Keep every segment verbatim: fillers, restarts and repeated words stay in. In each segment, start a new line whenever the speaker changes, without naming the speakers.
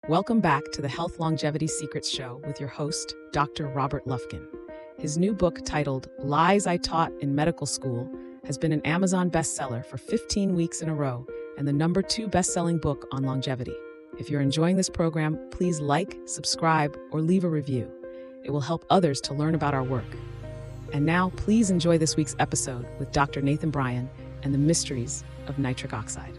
Welcome back to the Health Longevity Secrets Show with your host, Doctor Robert Lufkin. His new book titled Lies I Taught in Medical School has been an Amazon bestseller for fifteen weeks in a row and the number two best-selling book on longevity. If you're enjoying this program, please like, subscribe, or leave a review. It will help others to learn about our work. And now, please enjoy this week's episode with Doctor Nathan Bryan and the mysteries of nitric oxide.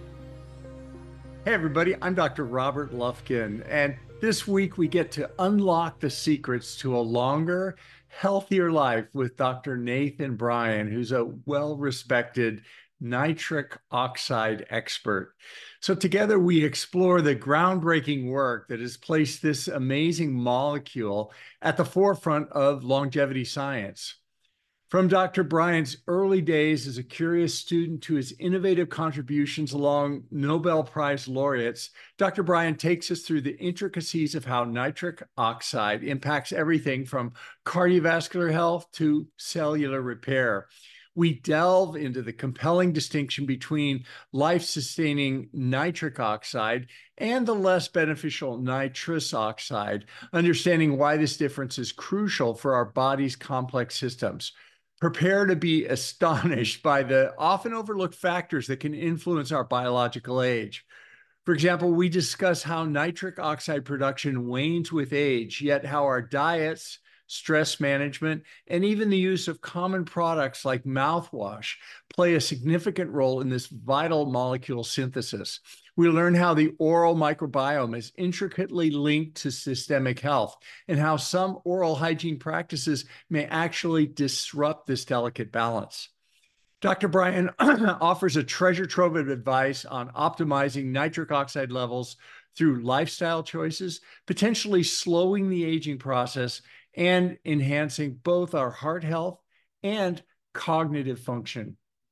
Hey everybody, I'm Doctor Robert Lufkin, and this week we get to unlock the secrets to a longer, healthier life with Doctor Nathan Bryan, who's a well-respected nitric oxide expert. So together we explore the groundbreaking work that has placed this amazing molecule at the forefront of longevity science. From Doctor Bryan's early days as a curious student to his innovative contributions along Nobel Prize laureates, Doctor Bryan takes us through the intricacies of how nitric oxide impacts everything from cardiovascular health to cellular repair. We delve into the compelling distinction between life-sustaining nitric oxide and the less beneficial nitrous oxide, understanding why this difference is crucial for our body's complex systems. Prepare to be astonished by the often overlooked factors that can influence our biological age. For example, we discuss how nitric oxide production wanes with age, yet how our diets, stress management, and even the use of common products like mouthwash play a significant role in this vital molecule synthesis. We learn how the oral microbiome is intricately linked to systemic health and how some oral hygiene practices may actually disrupt this delicate balance. Doctor Bryan offers a treasure trove of advice on optimizing nitric oxide levels through lifestyle choices, potentially slowing the aging process and enhancing both our heart health and cognitive function.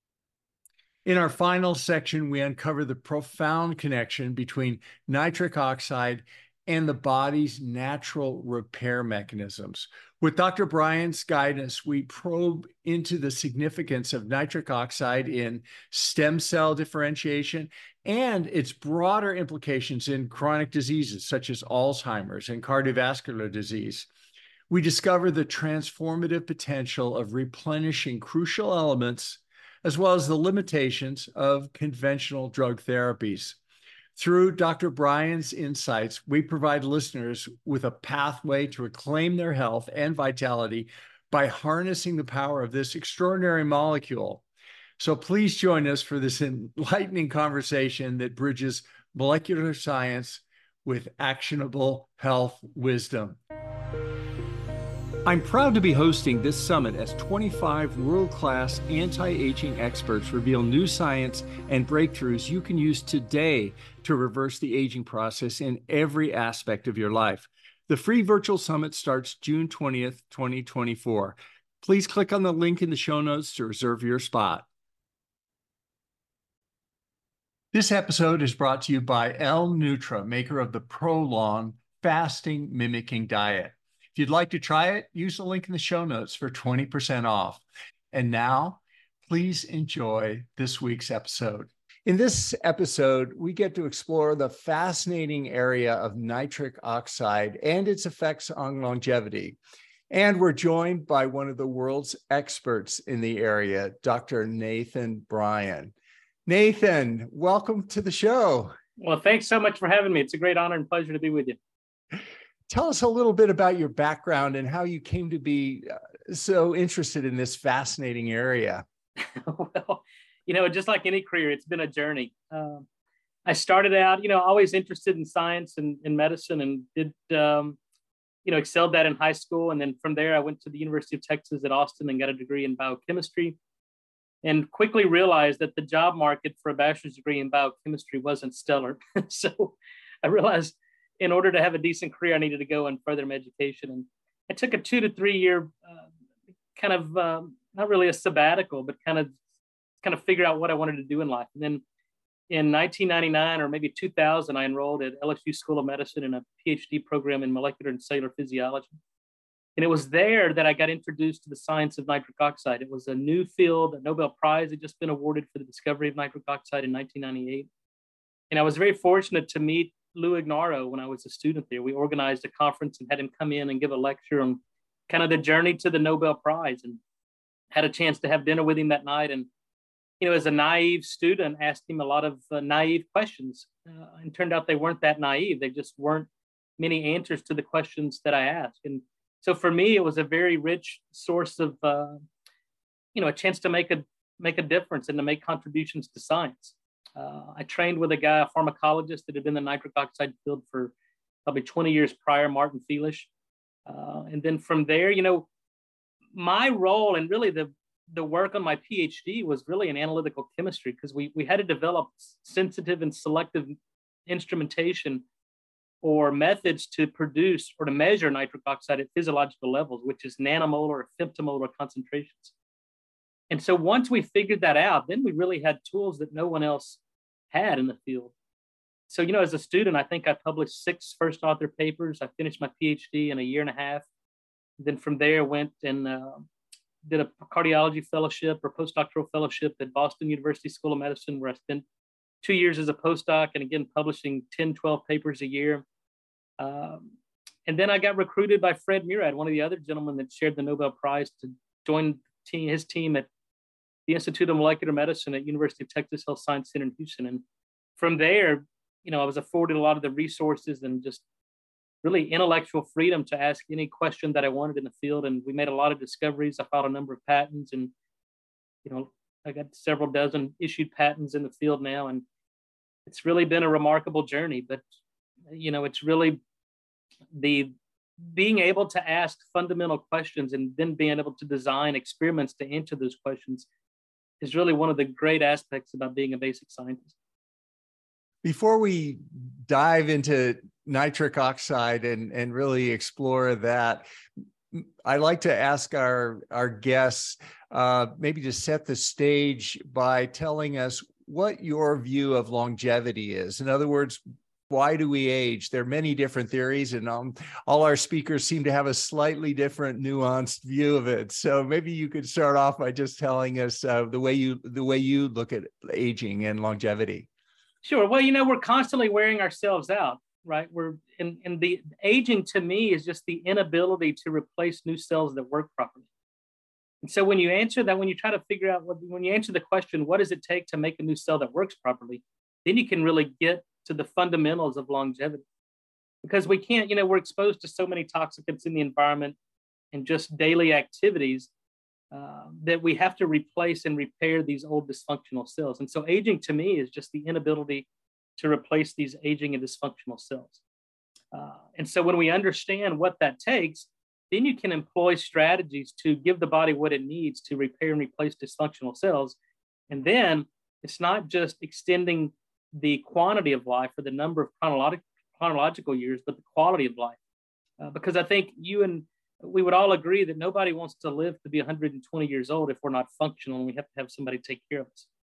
In our final section, we uncover the profound connection between nitric oxide and the body's natural repair mechanisms. With Doctor Bryan's guidance, we probe into the significance of nitric oxide in stem cell differentiation and its broader implications in chronic diseases such as Alzheimer's and cardiovascular disease. We discover the transformative potential of replenishing crucial elements as well as the limitations of conventional drug therapies. Through Doctor Bryan's insights, we provide listeners with a pathway to reclaim their health and vitality by harnessing the power of this extraordinary molecule. So please join us for this enlightening conversation that bridges molecular science with actionable health wisdom. I'm proud to be hosting this summit as twenty-five world-class anti-aging experts reveal new science and breakthroughs you can use today to reverse the aging process in every aspect of your life. The free virtual summit starts June twentieth, twenty twenty-four. Please click on the link in the show notes to reserve your spot. This episode is brought to you by L-Nutra, maker of the Prolong fasting mimicking diet. If you'd like to try it, use the link in the show notes for twenty percent off. And now, please enjoy this week's episode. In this episode, we get to explore the fascinating area of nitric oxide and its effects on longevity. And we're joined by one of the world's experts in the area, Doctor Nathan Bryan. Nathan, welcome to the show.
Well, thanks so much for having me. It's a great honor and pleasure to be with you.
Tell us a little bit about your background and how you came to be so interested in this fascinating area.
Well, you know, just like any career, it's been a journey. Uh, I started out, you know, always interested in science and in medicine and did, um, you know, excelled that in high school. And then from there, I went to the University of Texas at Austin and got a degree in biochemistry and quickly realized that the job market for a bachelor's degree in biochemistry wasn't stellar. So I realized in order to have a decent career, I needed to go and further my education. And I took a two to three year uh, kind of, um, not really a sabbatical, but kind of, kind of figure out what I wanted to do in life. And then in nineteen ninety-nine or maybe two thousand, I enrolled at L S U School of Medicine in a PhD program in molecular and cellular physiology. And it was there that I got introduced to the science of nitric oxide. It was a new field. A Nobel Prize had just been awarded for the discovery of nitric oxide in nineteen ninety-eight. And I was very fortunate to meet Lou Ignaro when I was a student there. We organized a conference and had him come in and give a lecture on kind of the journey to the Nobel Prize, and had a chance to have dinner with him that night. And, you know, as a naive student, asked him a lot of uh, naive questions. Uh, and turned out they weren't that naive. They just weren't many answers to the questions that I asked. And so for me, it was a very rich source of, uh, you know, a chance to make a make a difference and to make contributions to science. Uh, I trained with a guy, a pharmacologist that had been in the nitric oxide field for probably twenty years prior, Martin Feelish. Uh, and then from there, you know, my role and really the, the work on my PhD was really in analytical chemistry, because we, we had to develop sensitive and selective instrumentation or methods to produce or to measure nitric oxide at physiological levels, which is nanomolar or femtomolar concentrations. And so once we figured that out, then we really had tools that no one else had in the field. So, you know, as a student, I think I published six first author papers. I finished my PhD in a year and a half. Then from there, went and uh, did a cardiology fellowship or postdoctoral fellowship at Boston University School of Medicine, where I spent two years as a postdoc, and again, publishing ten, twelve papers a year. Um, and then I got recruited by Fred Murad, one of the other gentlemen that shared the Nobel Prize, to join team, his team at the Institute of Molecular Medicine at University of Texas Health Science Center in Houston. And from there, you know, I was afforded a lot of the resources and just really intellectual freedom to ask any question that I wanted in the field. And we made a lot of discoveries. I filed a number of patents, and, you know, I got several dozen issued patents in the field now. And it's really been a remarkable journey. But, you know, it's really the being able to ask fundamental questions and then being able to design experiments to answer those questions is really one of the great aspects about being a basic scientist.
Before we dive into nitric oxide and, and really explore that, I like to ask our, our guests uh, maybe to set the stage by telling us what your view of longevity is. In other words, why do we age? There are many different theories, and um, all our speakers seem to have a slightly different, nuanced view of it. So maybe you could start off by just telling us uh, the way you the way you look at aging and longevity.
Sure. Well, you know, we're constantly wearing ourselves out, right? We're in, in the aging, to me, is just the inability to replace new cells that work properly. And so when you answer that, when you try to figure out what, when you answer the question, what does it take to make a new cell that works properly, then you can really get to the fundamentals of longevity. Because we can't, you know, we're exposed to so many toxicants in the environment and just daily activities uh, that we have to replace and repair these old dysfunctional cells. And so aging, to me, is just the inability to replace these aging and dysfunctional cells. Uh, and so when we understand what that takes, then you can employ strategies to give the body what it needs to repair and replace dysfunctional cells. And then it's not just extending the quantity of life or the number of chronological chronological years, but the quality of life. Uh, because I think you and we would all agree that nobody wants to live to be one hundred twenty years old if we're not functional, and we have to have somebody take care of us.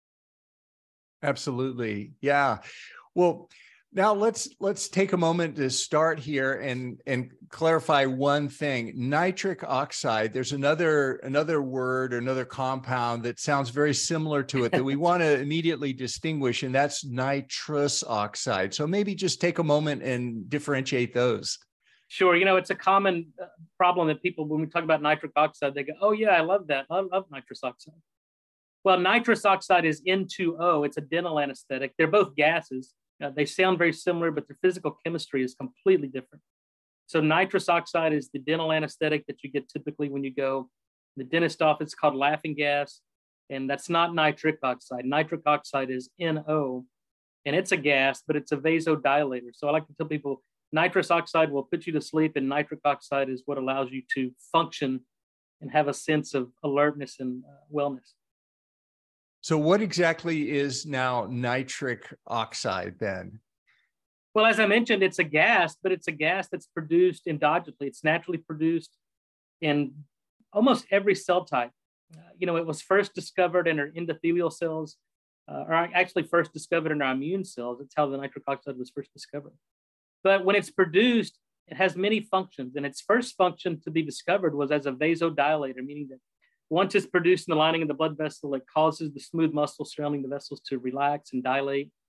Absolutely. Yeah. Well, now let's let's take a moment to start here and and clarify one thing. Nitric oxide, there's another another word or another compound that sounds very similar to it that we want to immediately distinguish, and that's nitrous oxide. So maybe just take a moment and differentiate those.
Sure. You know, it's a common problem that people, when we talk about nitric oxide, they go, oh yeah, I love that. I love nitrous oxide. Well, nitrous oxide is N two O. It's a dental anesthetic. They're both gases. Uh, they sound very similar, but their physical chemistry is completely different. So nitrous oxide is the dental anesthetic that you get typically when you go to the dentist office. It's called laughing gas, and that's not nitric oxide. Nitric oxide is N O, and it's a gas, but it's a vasodilator. So I like to tell people nitrous oxide will put you to sleep, and nitric oxide is what allows you to function and have a sense of alertness and uh, wellness.
So what exactly is now nitric oxide then?
Well, as I mentioned, it's a gas, but it's a gas that's produced endogenously. It's naturally produced in almost every cell type. Uh, you know, it was first discovered in our endothelial cells, uh, or actually first discovered in our immune cells. That's how the nitric oxide was first discovered. But when it's produced, it has many functions. And its first function to be discovered was as a vasodilator, meaning that once it's produced in the lining of the blood vessel, it causes the smooth muscles surrounding the vessels to relax and dilate.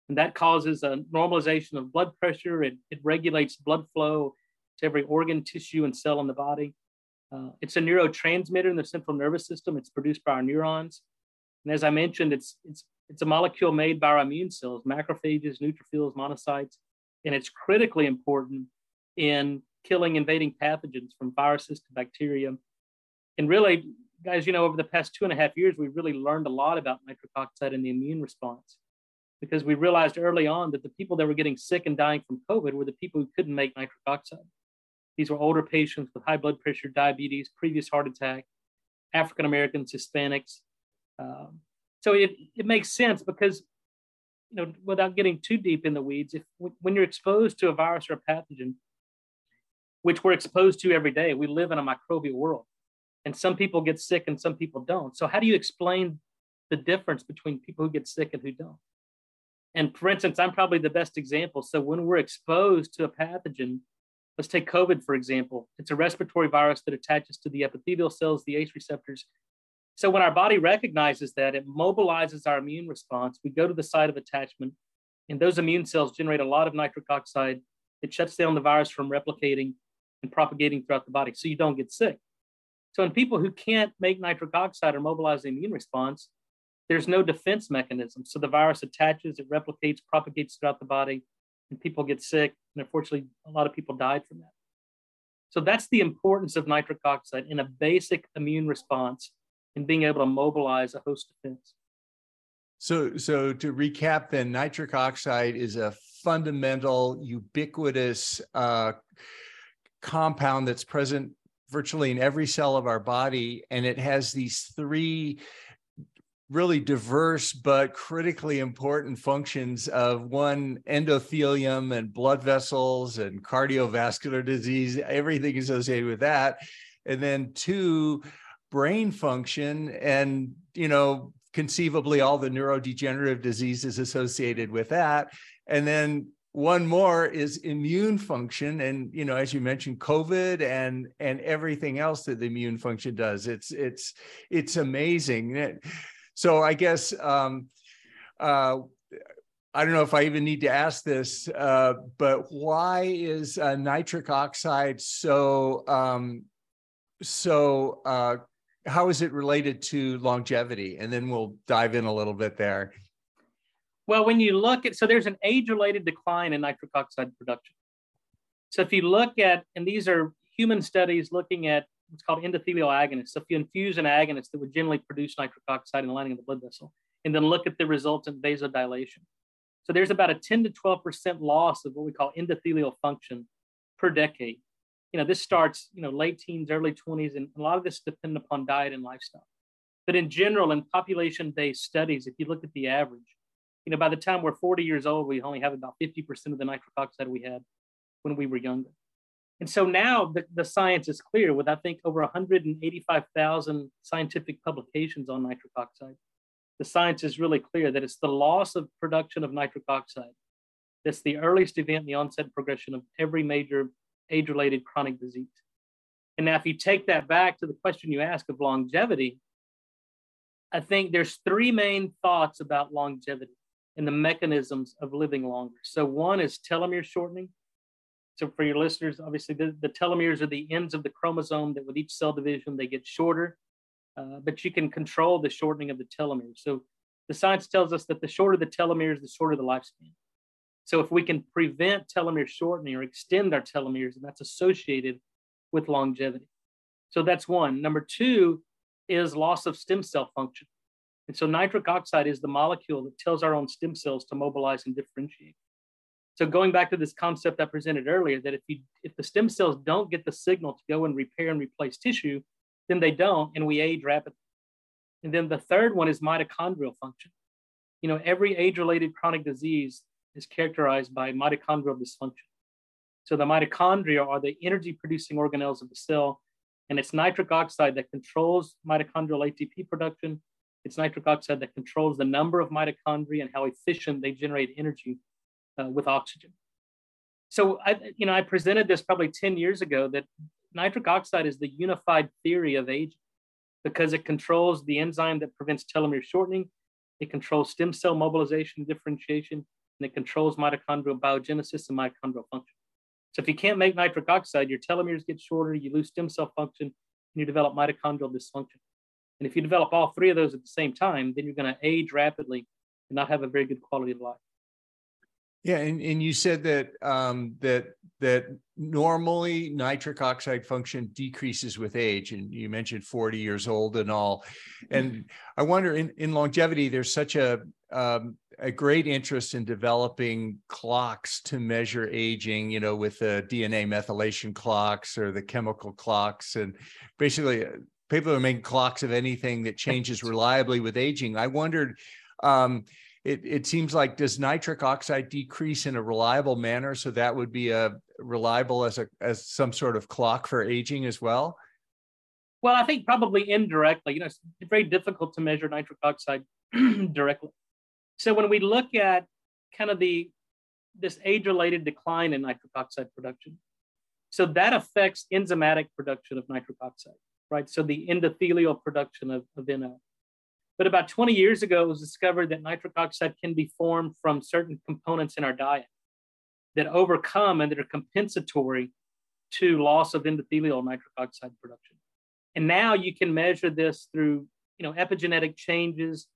And that causes a normalization of blood pressure. It, it regulates blood flow to every organ, tissue, and cell in the body. Uh, it's a neurotransmitter in the central nervous system. It's produced by our neurons. And as I mentioned, it's, it's, it's a molecule made by our immune cells, macrophages, neutrophils, monocytes. And it's critically important in killing invading pathogens from viruses to bacteria. And really, guys, you know, over the past two and a half years, we've really learned a lot about nitric oxide and the immune response, because we realized early on that the people that were getting sick and dying from COVID were the people who couldn't make nitric oxide. These were older patients with high blood pressure, diabetes, previous heart attack, African Americans, Hispanics. Um, so it, it makes sense because, you know, without getting too deep in the weeds, if when you're exposed to a virus or a pathogen, which we're exposed to every day, we live in a microbial world, and some people get sick and some people don't. So how do you explain the difference between people who get sick and who don't? And for instance, I'm probably the best example. So when we're exposed to a pathogen, let's take COVID, for example. It's a respiratory virus that attaches to the epithelial cells, the A C E receptors. So when our body recognizes that, it mobilizes our immune response. We go to the site of attachment, and those immune cells generate a lot of nitric oxide. It shuts down the virus from replicating and propagating throughout the body, so you don't get sick. So in people who can't make nitric oxide or mobilize the immune response, there's no defense mechanism. So the virus attaches, it replicates, propagates throughout the body, and people get sick. And unfortunately, a lot of people died from that. So that's the importance of nitric oxide in a basic immune response and being able to mobilize a host defense.
So, so to recap, then, nitric oxide is a fundamental, ubiquitous uh, compound that's present virtually in every cell of our body, and it has these three really diverse but critically important functions of, one, endothelium and blood vessels and cardiovascular disease, everything associated with that, and then two, brain function and, you know, conceivably all the neurodegenerative diseases associated with that. And then one more is immune function. And, you know, as you mentioned, COVID and, and everything else that the immune function does, it's, it's, it's amazing. So I guess, um, uh, I don't know if I even need to ask this, uh, but why is uh, nitric oxide so, um, so, uh, how is it related to longevity? And then we'll dive in a little bit there.
Well, when you look at, so there's an age-related decline in nitric oxide production. So if you look at, and these are human studies looking at what's called endothelial agonists. So if you infuse an agonist that would generally produce nitric oxide in the lining of the blood vessel, and then look at the resultant vasodilation. So there's about a ten to twelve percent loss of what we call endothelial function per decade. You know, this starts, you know, late teens, early twenties, and a lot of this depends upon diet and lifestyle. But in general, in population-based studies, if you look at the average, you know, by the time we're forty years old, we only have about fifty percent of the nitric oxide we had when we were younger. And so now the, the science is clear with, I think, over one hundred eighty-five thousand scientific publications on nitric oxide. The science is really clear that it's the loss of production of nitric oxide that's the earliest event in the onset and progression of every major age-related chronic disease. And now if you take that back to the question you asked of longevity, I think there's three main thoughts about longevity and the mechanisms of living longer. So one is telomere shortening. So for your listeners, obviously the, the telomeres are the ends of the chromosome that with each cell division, they get shorter, uh, but you can control the shortening of the telomeres. So the science tells us that the shorter the telomeres, the shorter the lifespan. So if we can prevent telomere shortening or extend our telomeres, and that's associated with longevity. So that's one. Number two is loss of stem cell function. And so nitric oxide is the molecule that tells our own stem cells to mobilize and differentiate. So going back to this concept I presented earlier, that if you if the stem cells don't get the signal to go and repair and replace tissue, then they don't, and we age rapidly. And then the third one is mitochondrial function. You know, every age-related chronic disease is characterized by mitochondrial dysfunction. So the mitochondria are the energy-producing organelles of the cell, and it's nitric oxide that controls mitochondrial A T P production. It's nitric oxide that controls the number of mitochondria and how efficient they generate energy uh, with oxygen. So I, you know, I presented this probably ten years ago that nitric oxide is the unified theory of aging because it controls the enzyme that prevents telomere shortening. It controls stem cell mobilization and differentiation. and it controls mitochondrial biogenesis and mitochondrial function. So if you can't make nitric oxide, your telomeres get shorter, you lose stem cell function, and you develop mitochondrial dysfunction. And if you develop all three of those at the same time, then you're going to age rapidly and not have a very good quality of life.
Yeah, and, and you said that um, that that normally nitric oxide function decreases with age, and you mentioned forty years old and all. And I wonder, in, in longevity, there's such a um, a great interest in developing clocks to measure aging, you know, with the D N A methylation clocks or the chemical clocks, and basically people are making clocks of anything that changes reliably with aging. I wondered. Um, It, it seems like, does nitric oxide decrease in a reliable manner? So that would be a reliable as a as some sort of clock for aging as well?
Well, I think probably indirectly. You know, it's very difficult to measure nitric oxide directly. So when we look at kind of the this age-related decline in nitric oxide production, so that affects enzymatic production of nitric oxide, right? So the endothelial production of, of N O. But about twenty years ago, it was discovered that nitric oxide can be formed from certain components in our diet that overcome and that are compensatory to loss of endothelial nitric oxide production. And now you can measure this through, you know, epigenetic changes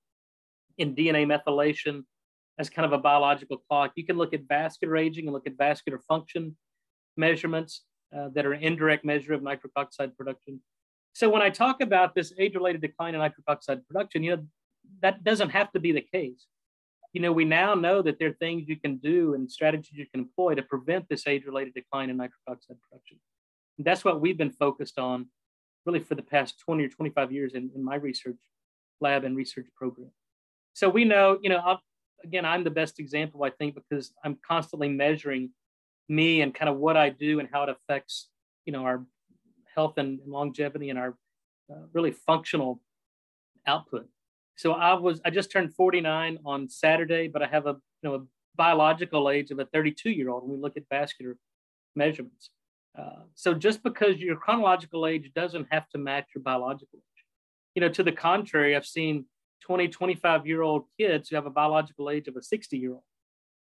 in D N A methylation as kind of a biological clock. You can look at vascular aging and look at vascular function measurements uh, that are an indirect measure of nitric oxide production. So when I talk about this age-related decline in nitric oxide production, you know, that doesn't have to be the case. You know, we now know that there are things you can do and strategies you can employ to prevent this age-related decline in nitric oxide production. And that's what we've been focused on really for the past twenty or twenty-five years in, in my research lab and research program. So we know, you know, I'll, again, I'm the best example, I think, because I'm constantly measuring me and kind of what I do and how it affects, you know, our health and longevity and our uh, really functional output. So I was I just turned forty-nine on Saturday, but I have a you know a biological age of a thirty-two year old when we look at vascular measurements. Uh, so just because your chronological age doesn't have to match your biological age. You know, to the contrary, I've seen twenty, twenty-five year old kids who have a biological age of a sixty year old.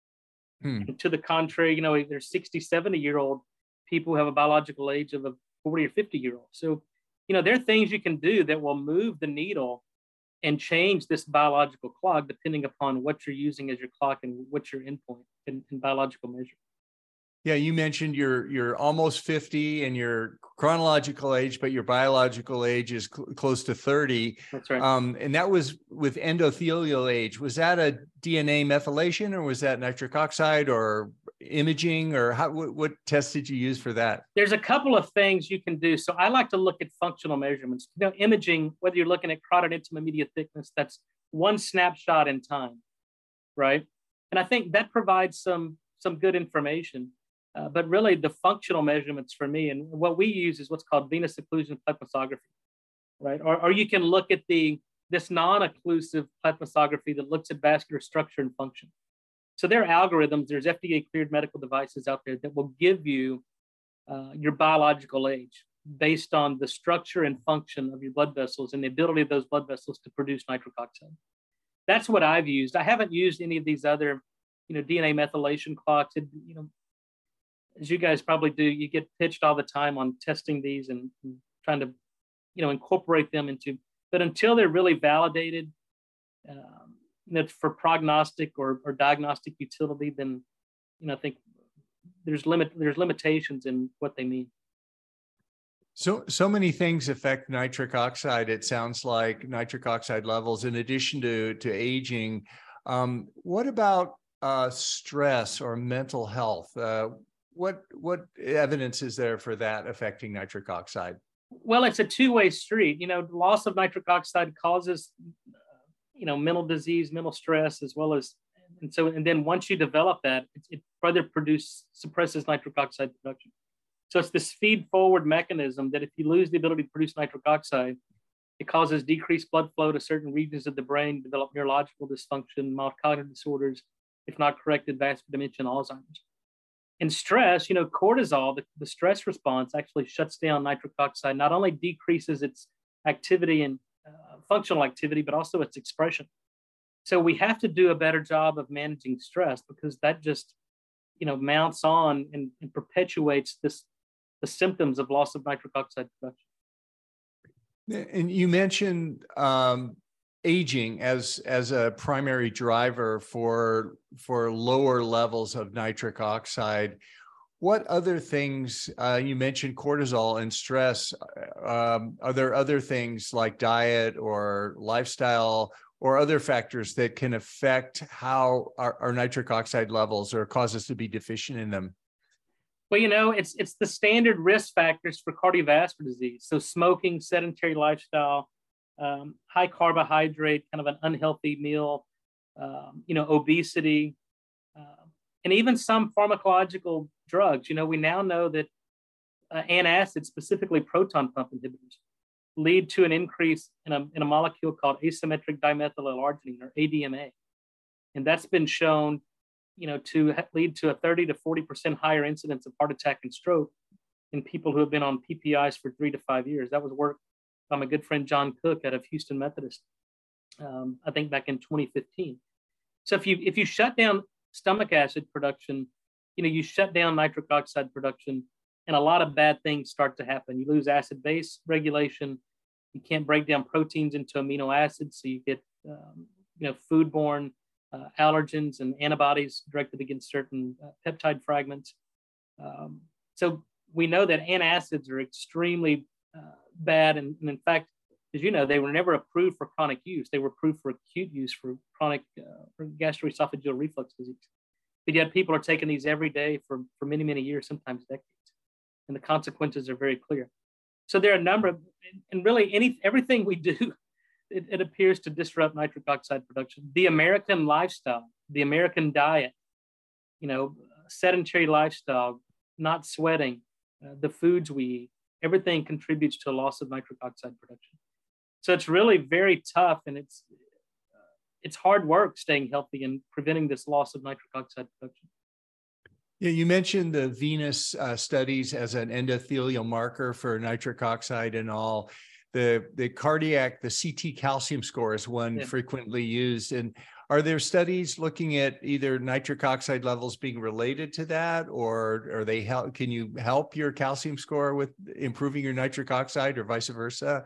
Hmm. And to the contrary, you know, there's sixty, seventy year old people who have a biological age of a forty or fifty year old. So, you know, there are things you can do that will move the needle and change this biological clock depending upon what you're using as your clock and what's your endpoint in, in biological measure.
Yeah, you mentioned you're you're almost fifty and your chronological age, but your biological age is cl- close to thirty.
That's right.
Um, and that was with endothelial age. Was that a D N A methylation, or was that nitric oxide, or imaging, or how? What, what test did you use for that?
There's a couple of things you can do. So I like to look at functional measurements. You know, imaging, whether you're looking at carotid intima media thickness, that's one snapshot in time, right? And I think that provides some some good information. Uh, but really, the functional measurements for me, and what we use is what's called venous occlusion plethysmography, right? Or, or you can look at the this non-occlusive plethysmography that looks at vascular structure and function. So there are algorithms. There's F D A-cleared medical devices out there that will give you uh, your biological age based on the structure and function of your blood vessels and the ability of those blood vessels to produce nitric oxide. That's what I've used. I haven't used any of these other, you know, D N A methylation clocks. It, you know. As you guys probably do, you get pitched all the time on testing these and, and trying to, you know, incorporate them into, but until they're really validated um, you know, for prognostic or, or diagnostic utility, then, you know, I think there's limit, there's limitations in what they mean.
So, so many things affect nitric oxide. It sounds like nitric oxide levels, in addition to, to aging. Um, what about uh, stress or mental health? Uh, What what evidence is there for that affecting nitric oxide?
Well, it's a two-way street. You know, loss of nitric oxide causes, uh, you know, mental disease, mental stress, as well as, and so, and then once you develop that, it, it further produce suppresses nitric oxide production. So it's this feed-forward mechanism that if you lose the ability to produce nitric oxide, it causes decreased blood flow to certain regions of the brain, develop neurological dysfunction, mild cognitive disorders, if not corrected, vascular dementia, and Alzheimer's. In stress, you know, cortisol, the, the stress response actually shuts down nitric oxide, not only decreases its activity and uh, functional activity, but also its expression. So we have to do a better job of managing stress, because that just, you know, mounts on and, and perpetuates this, the symptoms of loss of nitric oxide production.
And you mentioned um, aging as as a primary driver for for lower levels of nitric oxide. What other things, uh, you mentioned cortisol and stress, um, are there other things like diet or lifestyle or other factors that can affect how our, our nitric oxide levels or cause us to be deficient in them?
Well, you know, it's it's the standard risk factors for cardiovascular disease. So smoking, sedentary lifestyle, um, high carbohydrate, kind of an unhealthy meal, um, you know, obesity, uh, and even some pharmacological drugs. You know, we now know that uh, antacids, specifically proton pump inhibitors, lead to an increase in a, in a molecule called asymmetric dimethylarginine, or A D M A. And that's been shown, you know, to lead to a thirty to forty percent higher incidence of heart attack and stroke in people who have been on P P Is for three to five years. That was work by my good friend John Cook out of Houston Methodist, um, I think back in twenty fifteen. So if you if you shut down stomach acid production, you know, you shut down nitric oxide production, and a lot of bad things start to happen. You lose acid base regulation. You can't break down proteins into amino acids, so you get um, you know, foodborne uh, allergens and antibodies directed against certain uh, peptide fragments. Um, so we know that antacids are extremely uh, bad, and, and in fact, as you know, they were never approved for chronic use. They were approved for acute use for chronic uh, for gastroesophageal reflux disease. But yet people are taking these every day for, for many, many years, sometimes decades. And the consequences are very clear. So there are a number of, and really any everything we do, it, it appears to disrupt nitric oxide production. The American lifestyle, the American diet, you know, sedentary lifestyle, not sweating, uh, the foods we eat, everything contributes to a loss of nitric oxide production. So it's really very tough, and it's uh, it's hard work staying healthy and preventing this loss of nitric oxide production.
Yeah, you mentioned the venous uh, studies as an endothelial marker for nitric oxide and all. The the cardiac, the C T calcium score is one yeah. frequently used. And are there studies looking at either nitric oxide levels being related to that, or are they help? Can you help your calcium score with improving your nitric oxide, or vice versa?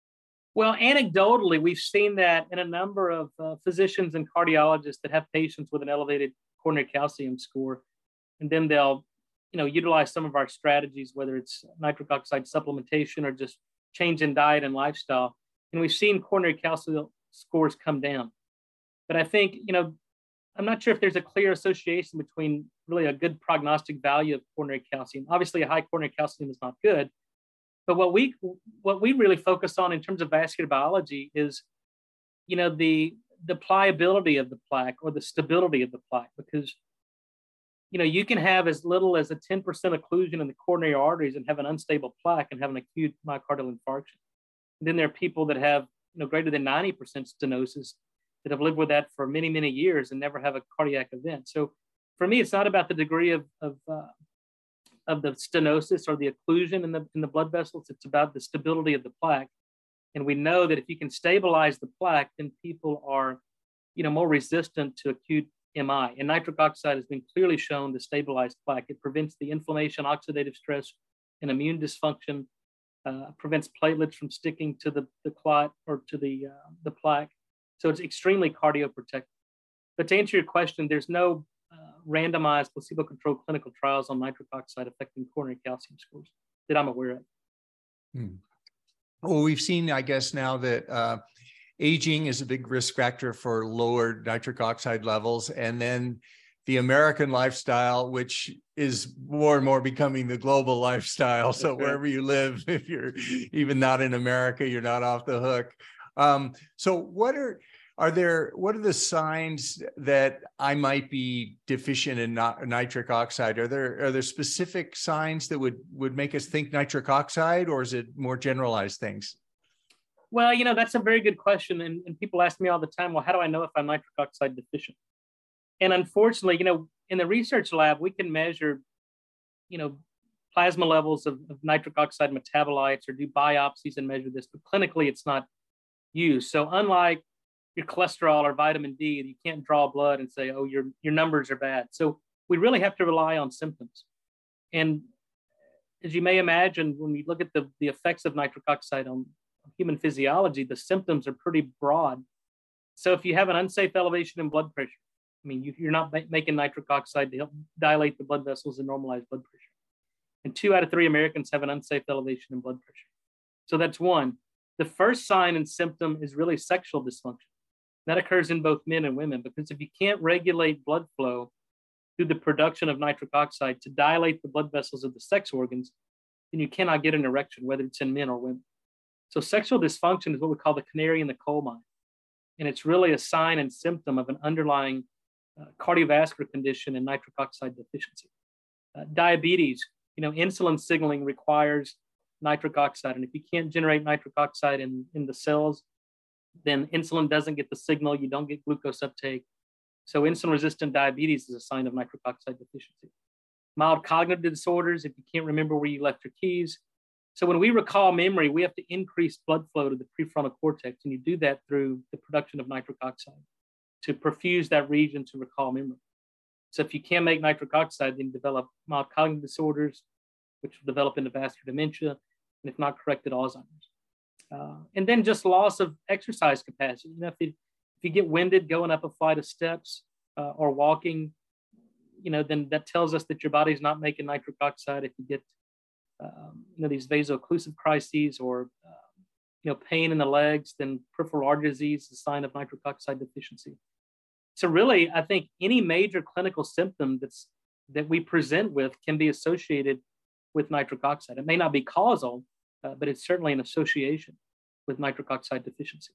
Well, anecdotally, we've seen that in a number of uh, physicians and cardiologists that have patients with an elevated coronary calcium score, and then they'll, you know, utilize some of our strategies, whether it's nitric oxide supplementation or just change in diet and lifestyle, and we've seen coronary calcium scores come down. But I think, you know, I'm not sure if there's a clear association between really a good prognostic value of coronary calcium. Obviously, a high coronary calcium is not good. But what we what we really focus on in terms of vascular biology is, you know, the the pliability of the plaque, or the stability of the plaque, because, you know, you can have as little as a ten percent occlusion in the coronary arteries and have an unstable plaque and have an acute myocardial infarction. And then there are people that have, you know, greater than ninety percent stenosis that have lived with that for many, many years and never have a cardiac event. So for me, it's not about the degree of of uh, of the stenosis or the occlusion in the in the blood vessels. It's about the stability of the plaque. And we know that if you can stabilize the plaque, then people are, you know, more resistant to acute M I. And nitric oxide has been clearly shown to stabilize plaque. It prevents the inflammation, oxidative stress, and immune dysfunction, uh, prevents platelets from sticking to the, the clot or to the, uh, the plaque. So it's extremely cardioprotective. But to answer your question, there's no uh, randomized placebo-controlled clinical trials on nitric oxide affecting coronary calcium scores that I'm aware of.
Hmm. Well, we've seen, I guess, now that uh, aging is a big risk factor for lower nitric oxide levels. And then the American lifestyle, which is more and more becoming the global lifestyle. So wherever you live, if you're even not in America, you're not off the hook. Um, so what are, are there, what are the signs that I might be deficient in not, nitric oxide? Are there, are there specific signs that would, would make us think nitric oxide, or is it more generalized things?
Well, you know, that's a very good question. And, and people ask me all the time, well, how do I know if I'm nitric oxide deficient? And unfortunately, you know, in the research lab, we can measure, you know, plasma levels of, of nitric oxide metabolites, or do biopsies and measure this, but clinically it's not used. So unlike, your cholesterol or vitamin D. You can't draw blood and say, oh, your, your numbers are bad. So we really have to rely on symptoms. And as you may imagine, when you look at the, the effects of nitric oxide on human physiology, the symptoms are pretty broad. So if you have an unsafe elevation in blood pressure, I mean, you, you're not ma- making nitric oxide to help dilate the blood vessels and normalize blood pressure. And two out of three Americans have an unsafe elevation in blood pressure. So that's one. The first sign and symptom is really sexual dysfunction. That occurs in both men and women, because if you can't regulate blood flow through the production of nitric oxide to dilate the blood vessels of the sex organs, then you cannot get an erection, whether it's in men or women. So sexual dysfunction is what we call the canary in the coal mine. And it's really a sign and symptom of an underlying uh, cardiovascular condition and nitric oxide deficiency. Uh, diabetes, you know, insulin signaling requires nitric oxide. And if you can't generate nitric oxide in, in the cells, then insulin doesn't get the signal, you don't get glucose uptake. So insulin-resistant diabetes is a sign of nitric oxide deficiency. Mild cognitive disorders, if you can't remember where you left your keys. So when we recall memory, we have to increase blood flow to the prefrontal cortex, and you do that through the production of nitric oxide to perfuse that region to recall memory. So if you can't make nitric oxide, then you develop mild cognitive disorders, which will develop into vascular dementia, and if not corrected, Alzheimer's. Uh, and then just loss of exercise capacity. You know, if you, if you get winded going up a flight of steps uh, or walking, you know, then that tells us that your body's not making nitric oxide. If you get, um, you know, these vaso-occlusive crises or, uh, you know, pain in the legs, then peripheral artery disease is a sign of nitric oxide deficiency. So really, I think any major clinical symptom that's that we present with can be associated with nitric oxide. It may not be causal, uh, but it's certainly an association with nitric oxide deficiency.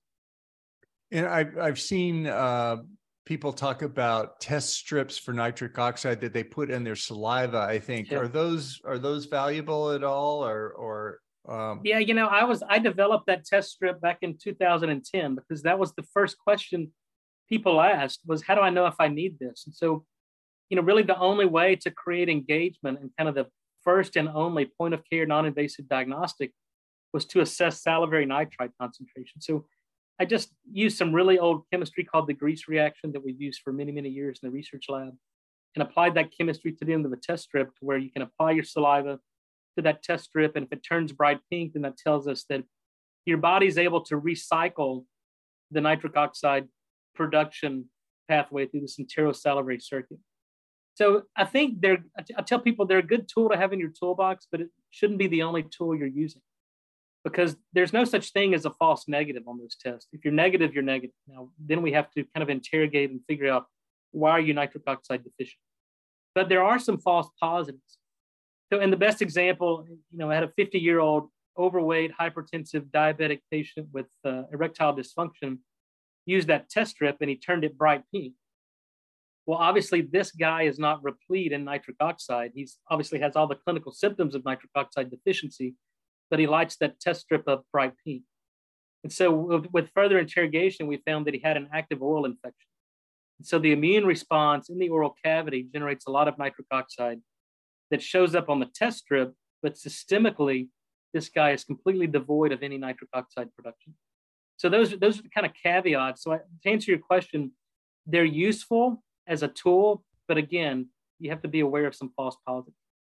And I've, I've seen uh, people talk about test strips for nitric oxide that they put in their saliva, I think. Yeah. Are those are those valuable at all? Or, or um...
Yeah, you know, I was I developed that test strip back in two thousand ten because that was the first question people asked was, how do I know if I need this? And so, you know, really the only way to create engagement and kind of the first and only point of care non-invasive diagnostic was to assess salivary nitrite concentration. So I just used some really old chemistry called the grease reaction that we've used for many, many years in the research lab and applied that chemistry to the end of a test strip to where you can apply your saliva to that test strip. And if it turns bright pink, then that tells us that your body's able to recycle the nitric oxide production pathway through this enterosalivary circuit. So I think they're, I tell people they're a good tool to have in your toolbox, but it shouldn't be the only tool you're using because there's no such thing as a false negative on those tests. If you're negative, you're negative. Now, then we have to kind of interrogate and figure out why are you nitric oxide deficient? But there are some false positives. So, and the best example, you know, I had a fifty year old overweight, hypertensive, diabetic patient with uh, erectile dysfunction use that test strip and he turned it bright pink. Well, obviously, this guy is not replete in nitric oxide. He's obviously has all the clinical symptoms of nitric oxide deficiency, but he lights that test strip up bright pink. And so with, with further interrogation, we found that he had an active oral infection. And so the immune response in the oral cavity generates a lot of nitric oxide that shows up on the test strip, but systemically, this guy is completely devoid of any nitric oxide production. So those, those are the kind of caveats. So I, to answer your question, they're useful as a tool, but again, you have to be aware of some false positives.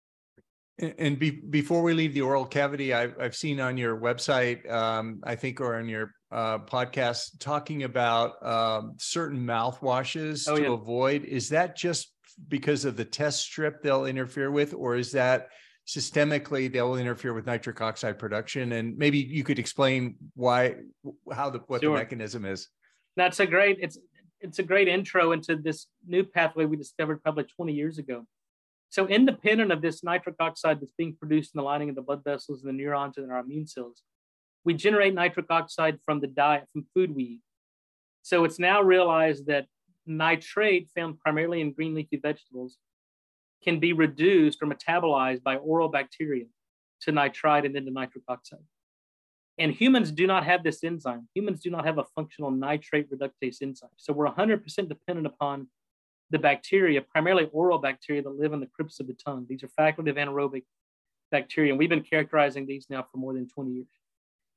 And be, before we leave the oral cavity, I've, I've seen on your website, um, I think, or on your uh, podcast, talking about um, certain mouthwashes oh, to yeah. avoid. Is that just because of the test strip they'll interfere with, or is that systemically they'll interfere with nitric oxide production? And maybe you could explain why, how the what sure. the mechanism is.
That's a great. It's it's a great intro into this new pathway we discovered probably twenty years ago. So independent of this nitric oxide that's being produced in the lining of the blood vessels and the neurons and our immune cells, we generate nitric oxide from the diet, from food we eat. So it's now realized that nitrate found primarily in green leafy vegetables can be reduced or metabolized by oral bacteria to nitrite and then to nitric oxide. And humans do not have this enzyme. Humans do not have a functional nitrate reductase enzyme. So we're one hundred percent dependent upon the bacteria, primarily oral bacteria that live in the crypts of the tongue. These are facultative anaerobic bacteria, and we've been characterizing these now for more than twenty years.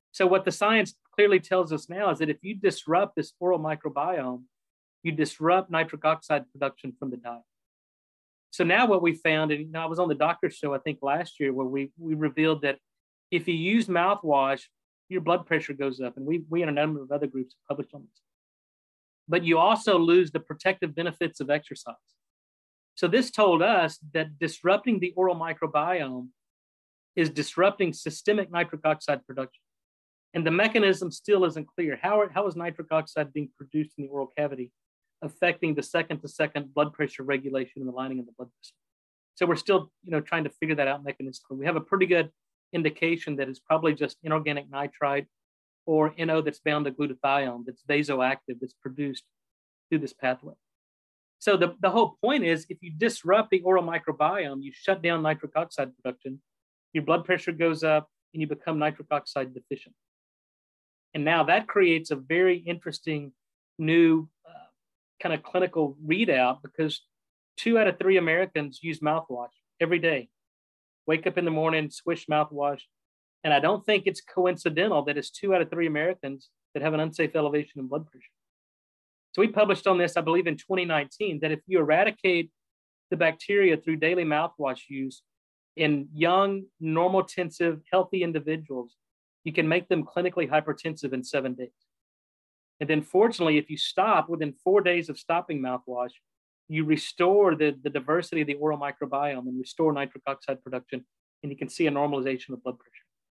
So what the science clearly tells us now is that if you disrupt this oral microbiome, you disrupt nitric oxide production from the diet. So now what we found, and you know, I was on the doctor's show, I think last year, where we, we revealed that if you use mouthwash, your blood pressure goes up. And we, we and a number of other groups have published on this. But you also lose the protective benefits of exercise. So this told us that disrupting the oral microbiome is disrupting systemic nitric oxide production. And the mechanism still isn't clear. How, are, how is nitric oxide being produced in the oral cavity, affecting the second to second blood pressure regulation in the lining of the blood vessel? So we're still, you know, trying to figure that out mechanistically. We have a pretty good indication that it's probably just inorganic nitrite or N O that's bound to glutathione, that's vasoactive, that's produced through this pathway. So the, the whole point is, if you disrupt the oral microbiome, you shut down nitric oxide production, your blood pressure goes up, and you become nitric oxide deficient. And now that creates a very interesting new uh, kind of clinical readout, because two out of three Americans use mouthwash every day. Wake up in the morning, swish mouthwash. And I don't think it's coincidental that it's two out of three Americans that have an unsafe elevation in blood pressure. So we published on this, I believe, in twenty nineteen, that if you eradicate the bacteria through daily mouthwash use in young, normotensive, healthy individuals, you can make them clinically hypertensive in seven days. And then fortunately, if you stop within four days of stopping mouthwash, you restore the, the diversity of the oral microbiome and restore nitric oxide production, and you can see a normalization of blood pressure.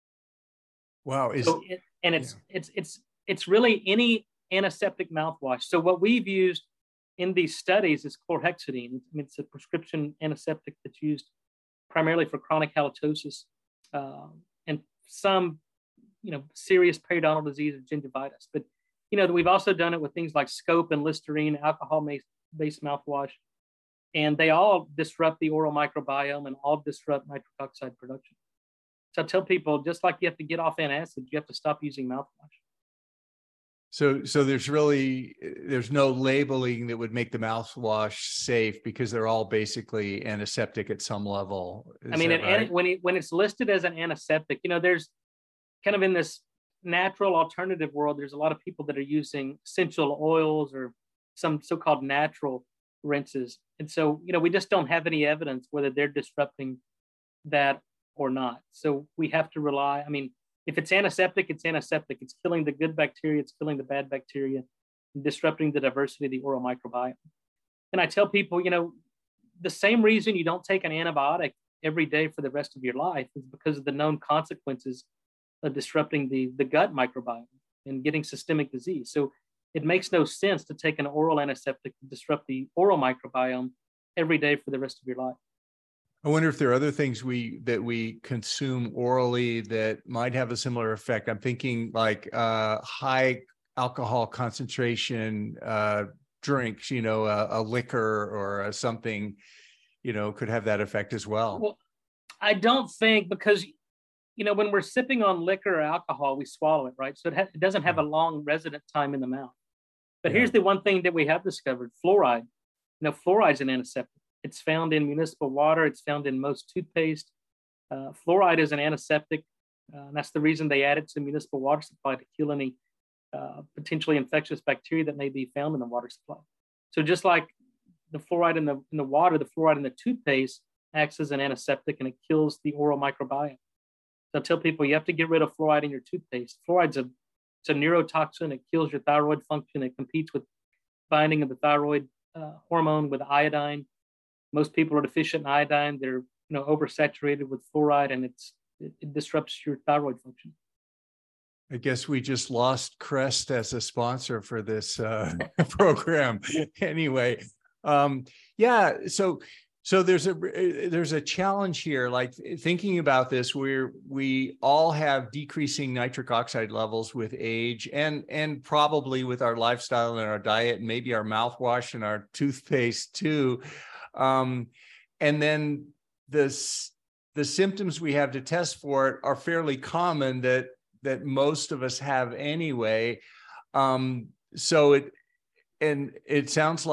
Wow. Is,
so it, and it's,
yeah.
it's, it's, it's really any antiseptic mouthwash. So what we've used in these studies is chlorhexidine. I mean, it's a prescription antiseptic that's used primarily for chronic halitosis uh, and some, you know, serious periodontal disease of gingivitis. But, you know, we've also done it with things like scope and Listerine, alcohol-based mouthwash, and they all disrupt the oral microbiome and all disrupt nitric oxide production. So I tell people, just like you have to get off antacids, you have to stop using mouthwash.
So, so there's really, there's no labeling that would make the mouthwash safe because they're all basically antiseptic at some level. Is
I mean, an,
right?
when it, when it's listed as an antiseptic, you know, there's kind of in this natural alternative world, there's a lot of people that are using essential oils or some so-called natural rinses. And so, you know, we just don't have any evidence whether they're disrupting that or not. So we have to rely, I mean, if it's antiseptic, it's antiseptic. It's killing the good bacteria, it's killing the bad bacteria, and disrupting the diversity of the oral microbiome. And I tell people, you know, the same reason you don't take an antibiotic every day for the rest of your life is because of the known consequences of disrupting the, the gut microbiome and getting systemic disease. So it makes no sense to take an oral antiseptic to disrupt the oral microbiome every day for the rest of your life.
I wonder if there are other things we that we consume orally that might have a similar effect. I'm thinking like uh, high alcohol concentration uh, drinks, you know, a, a liquor or a something, you know, could have that effect as well.
Well, I don't think, because, you know, when we're sipping on liquor or alcohol, we swallow it, right? So it, ha- it doesn't have a long resident time in the mouth. But yeah. Here's the one thing that we have discovered: fluoride. You know, fluoride's an antiseptic. It's found in municipal water. It's found in most toothpaste. Uh, fluoride is an antiseptic. Uh, and that's the reason they add it to the municipal water supply, to kill any uh, potentially infectious bacteria that may be found in the water supply. So just like the fluoride in the, in the water, the fluoride in the toothpaste acts as an antiseptic, and it kills the oral microbiome. So I tell people, you have to get rid of fluoride in your toothpaste. Fluoride's a, it's a neurotoxin. It kills your thyroid function. It competes with binding of the thyroid uh, hormone with iodine. Most people are deficient in iodine. They're, you know, oversaturated with fluoride, and it's it, it disrupts your thyroid function.
I guess we just lost Crest as a sponsor for this uh, program. Anyway, um, yeah. So, so there's a there's a challenge here. Like thinking about this, where we all have decreasing nitric oxide levels with age, and and probably with our lifestyle and our diet, and maybe our mouthwash and our toothpaste too. Um, and then this, the symptoms we have to test for it are fairly common that, that most of us have anyway. Um, so it, and it sounds like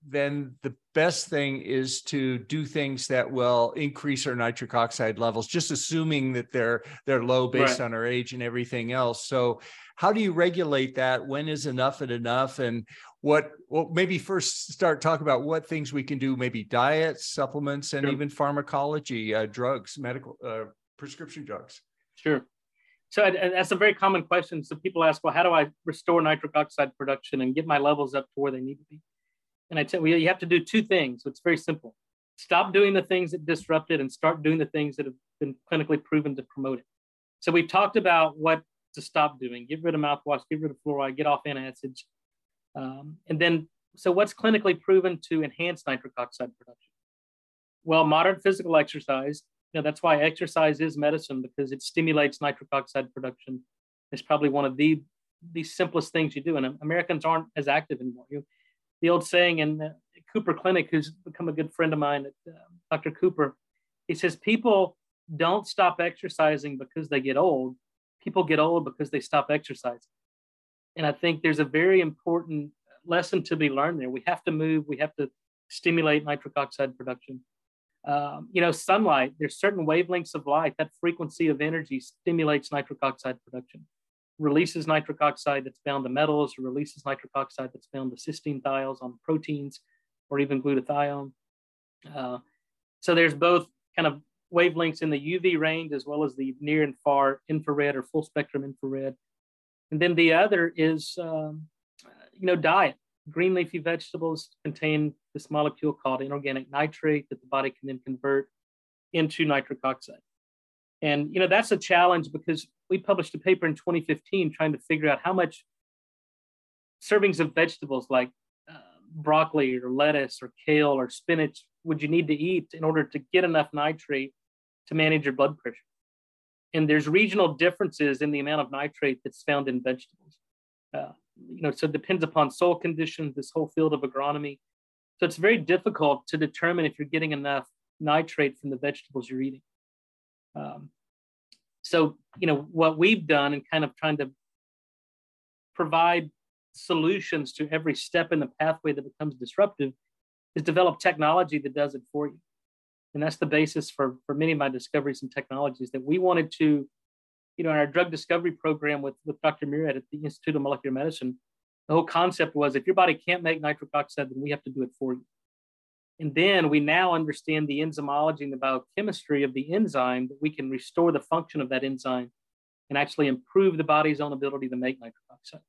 then the best thing is to do things that will increase our nitric oxide levels, just assuming that they're they're low based
Right.
on our age and everything else. So how do you regulate that? When is enough and enough? And what, well, maybe first start talking about what things we can do, maybe diet, supplements, and
Sure.
even pharmacology, uh, drugs, medical, uh, prescription drugs.
Sure. So and that's a very common question. So people ask, well, how do I restore nitric oxide production and get my levels up to where they need to be? And I tell you, you have to do two things. It's very simple. Stop doing the things that disrupt it and start doing the things that have been clinically proven to promote it. So we've talked about what to stop doing. Get rid of mouthwash, get rid of fluoride, get off antacids. Um, and then, so what's clinically proven to enhance nitric oxide production? Well, moderate physical exercise. You know, that's why exercise is medicine, because it stimulates nitric oxide production. It's probably one of the, the simplest things you do. And Americans aren't as active anymore. You, the old saying in the Cooper Clinic, who's become a good friend of mine, uh, Doctor Cooper, he says, people don't stop exercising because they get old. People get old because they stop exercising. And I think there's a very important lesson to be learned there. We have to move. We have to stimulate nitric oxide production. Um, you know, sunlight, there's certain wavelengths of light. That frequency of energy stimulates nitric oxide production, releases nitric oxide that's bound to metals, or releases nitric oxide that's bound to cysteine thiols on proteins, or even glutathione. Uh, so there's both kind of wavelengths in the U V range, as well as the near and far infrared or full spectrum infrared. And then the other is, um, you know, diet. Green leafy vegetables contain this molecule called inorganic nitrate that the body can then convert into nitric oxide. And, you know, that's a challenge, because we published a paper in twenty fifteen trying to figure out how much servings of vegetables like uh, broccoli or lettuce or kale or spinach would you need to eat in order to get enough nitrate to manage your blood pressure. And there's regional differences in the amount of nitrate that's found in vegetables. Uh, you know, so it depends upon soil conditions, this whole field of agronomy. So it's very difficult to determine if you're getting enough nitrate from the vegetables you're eating. Um, so, you know, what we've done and kind of trying to provide solutions to every step in the pathway that becomes disruptive is develop technology that does it for you. And that's the basis for, for many of my discoveries and technologies that we wanted to, you know, in our drug discovery program with, with Doctor Murad at the Institute of Molecular Medicine, the whole concept was, if your body can't make nitric oxide, then we have to do it for you. And then we now understand the enzymology and the biochemistry of the enzyme, that we can restore the function of that enzyme and actually improve the body's own ability to make nitric oxide.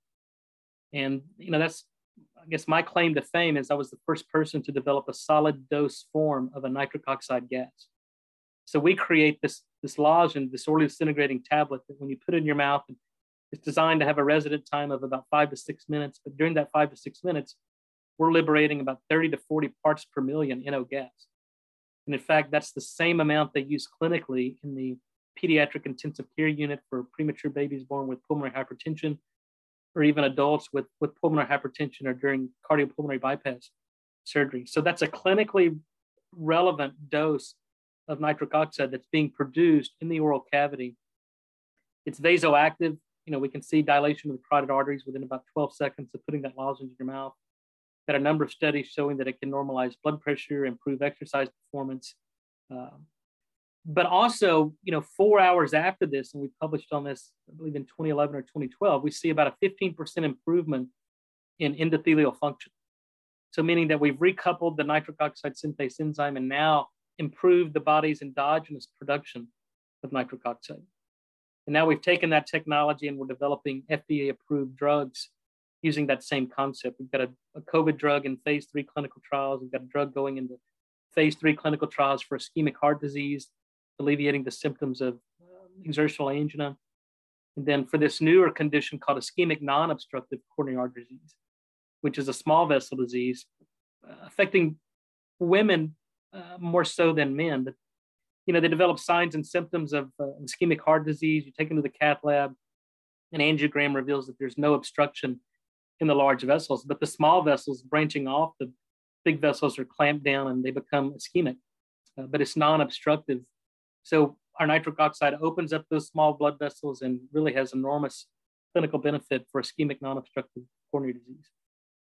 And, you know, that's, I guess my claim to fame is I was the first person to develop a solid dose form of a nitric oxide gas. So we create this, this lozenge, this orally disintegrating tablet that when you put it in your mouth, it's designed to have a resident time of about five to six minutes. But during that five to six minutes, we're liberating about thirty to forty parts per million N O gas. And in fact, that's the same amount they use clinically in the pediatric intensive care unit for premature babies born with pulmonary hypertension, or even adults with, with pulmonary hypertension or during cardiopulmonary bypass surgery. So that's a clinically relevant dose of nitric oxide that's being produced in the oral cavity. It's vasoactive. You know, we can see dilation of the carotid arteries within about twelve seconds of putting that lozenge in your mouth. Got a number of studies showing that it can normalize blood pressure, improve exercise performance. Um, but also, you know, four hours after this, and we published on this, I believe in twenty eleven or twenty twelve, we see about a fifteen percent improvement in endothelial function. So meaning that we've recoupled the nitric oxide synthase enzyme and now improved the body's endogenous production of nitric oxide. And now we've taken that technology and we're developing F D A-approved drugs using that same concept. We've got a, a COVID drug in phase three clinical trials. We've got a drug going into phase three clinical trials for ischemic heart disease, alleviating the symptoms of um, exertional angina. And then for this newer condition called ischemic non-obstructive coronary artery disease, which is a small vessel disease uh, affecting women uh, more so than men. But, you know, they develop signs and symptoms of uh, ischemic heart disease. You take them to the cath lab, an angiogram reveals that there's no obstruction in the large vessels, but the small vessels branching off the big vessels are clamped down and they become ischemic, uh, but it's non-obstructive. So our nitric oxide opens up those small blood vessels and really has enormous clinical benefit for ischemic non-obstructive coronary disease.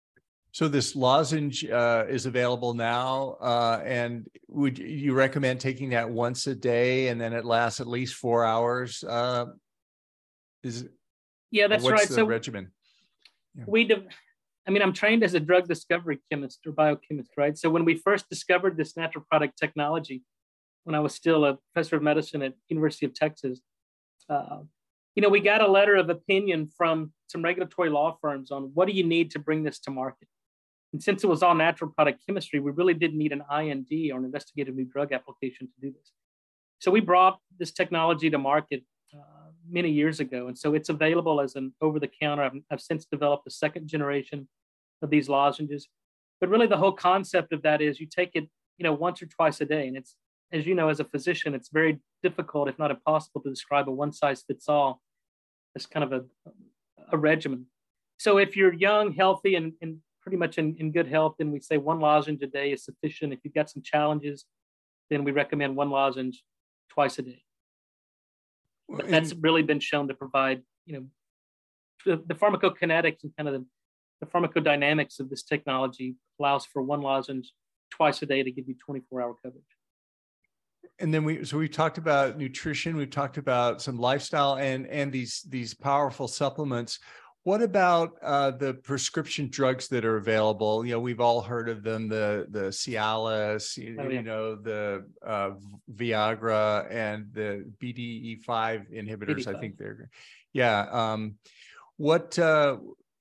So this lozenge uh, is available now, uh, and would you recommend taking that once a day, and then it lasts at least four hours? Uh, is
Yeah, that's
what's
right.
the
So
regimen? Yeah.
we, de- I mean, I'm trained as a drug discovery chemist or biochemist, right? So when we first discovered this natural product technology, when I was still a professor of medicine at University of Texas, uh, you know, we got a letter of opinion from some regulatory law firms on what do you need to bring this to market. And since it was all natural product chemistry, we really didn't need an I N D or an investigative new drug application to do this. So we brought this technology to market uh, many years ago. And so it's available as an over-the-counter. I've, I've since developed a second generation of these lozenges. But really the whole concept of that is you take it, you know, once or twice a day. And it's, as you know, as a physician, it's very difficult, if not impossible, to describe a one-size-fits-all as kind of a, a regimen. So if you're young, healthy, and, and pretty much in, in good health, then we say one lozenge a day is sufficient. If you've got some challenges, then we recommend one lozenge twice a day. But that's really been shown to provide, you know, the, the pharmacokinetics and kind of the, the pharmacodynamics of this technology allows for one lozenge twice a day to give you twenty-four hour coverage.
And then we, so we talked about nutrition, we've talked about some lifestyle and, and these, these powerful supplements. What about uh, the prescription drugs that are available? You know, we've all heard of them, the, the Cialis, you, oh, yeah. you know, the uh, Viagra and the B D E five inhibitors. B D five. I think they're, yeah. Um, what, uh,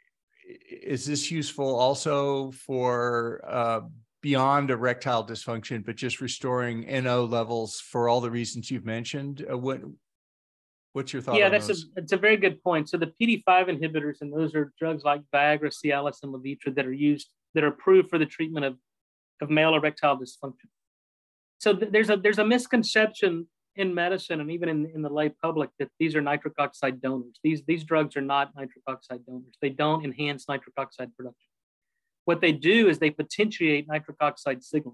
is this useful also for uh, beyond erectile dysfunction, but just restoring N O levels for all the reasons you've mentioned? Uh, what, what's your thought
yeah,
on
that's
those?
a, it's a very good point. So the P D five inhibitors, and those are drugs like Viagra, Cialis, and Levitra that are used, that are approved for the treatment of, of male erectile dysfunction. So th- there's a there's a misconception in medicine and even in, in the lay public that these are nitric oxide donors. These, these drugs are not nitric oxide donors. They don't enhance nitric oxide production. What they do is they potentiate nitric oxide signaling.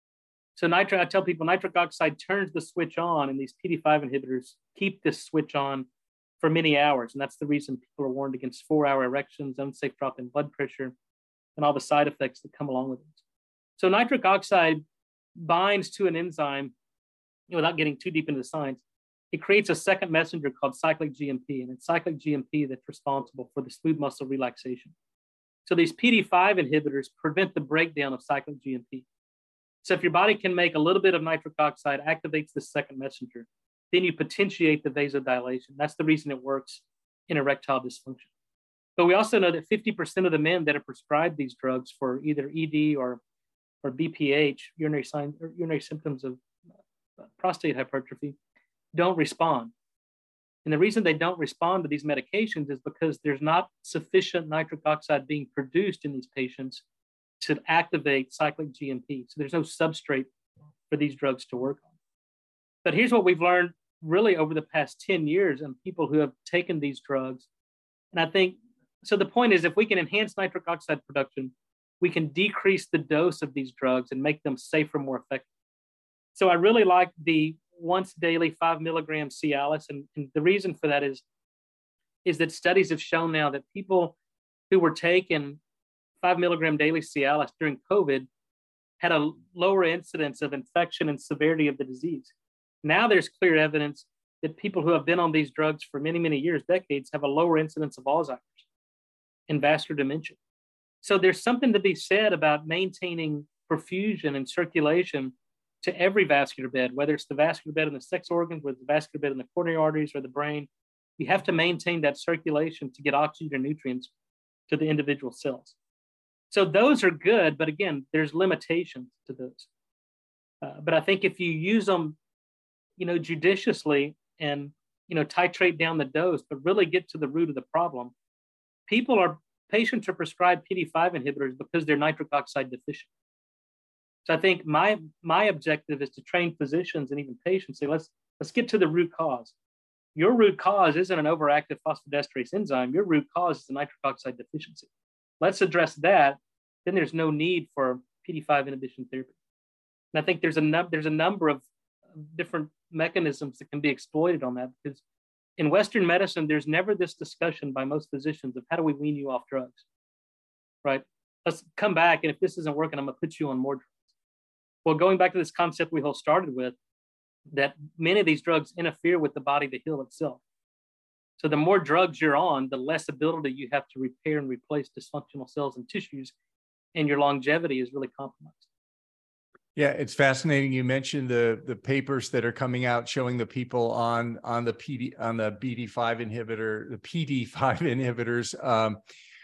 So nitric, I tell people nitric oxide turns the switch on, and these P D five inhibitors keep this switch on for many hours. And that's the reason people are warned against four-hour erections, unsafe drop in blood pressure, and all the side effects that come along with it. So nitric oxide binds to an enzyme, you know, without getting too deep into the science. It creates a second messenger called cyclic G M P, and it's cyclic G M P that's responsible for the smooth muscle relaxation. So these P D five inhibitors prevent the breakdown of cyclic G M P. So if your body can make a little bit of nitric oxide, activates the second messenger, then you potentiate the vasodilation. That's the reason it works in erectile dysfunction. But we also know that fifty percent of the men that are prescribed these drugs for either E D or, or B P H, urinary signs or urinary symptoms of prostate hypertrophy, don't respond. And the reason they don't respond to these medications is because there's not sufficient nitric oxide being produced in these patients to activate cyclic G M P. So there's no substrate for these drugs to work on. But here's what we've learned really over the past ten years and people who have taken these drugs. And I think, so the point is, if we can enhance nitric oxide production, we can decrease the dose of these drugs and make them safer, more effective. So I really like the once daily five milligram Cialis. And, and the reason for that is, is that studies have shown now that people who were taking five milligram daily Cialis during COVID had a lower incidence of infection and severity of the disease. Now there's clear evidence that people who have been on these drugs for many, many years, decades, have a lower incidence of Alzheimer's and vascular dementia. So there's something to be said about maintaining perfusion and circulation to every vascular bed, whether it's the vascular bed in the sex organs, whether it's the vascular bed in the coronary arteries or the brain. You have to maintain that circulation to get oxygen and nutrients to the individual cells. So those are good, but again, there's limitations to those. Uh, but I think if you use them, you know, judiciously and, you know, titrate down the dose, but really get to the root of the problem, people are, patients are prescribed P D five inhibitors because they're nitric oxide deficient. So I think my my objective is to train physicians and even patients, say, let's let's get to the root cause. Your root cause isn't an overactive phosphodiesterase enzyme. Your root cause is a nitric oxide deficiency. Let's address that. Then there's no need for P D five inhibition therapy. And I think there's a num- there's a number of different mechanisms that can be exploited on that, because in Western medicine, there's never this discussion by most physicians of how do we wean you off drugs, right? let's come back. And if this isn't working, I'm going to put you on more drugs. Well, going back to this concept we all started with, that many of these drugs interfere with the body to heal itself. So the more drugs you're on, the less ability you have to repair and replace dysfunctional cells and tissues, and your longevity is really compromised.
Yeah, it's fascinating. You mentioned the the papers that are coming out showing the people on on the P D on the B D five inhibitor, the P D five inhibitors um,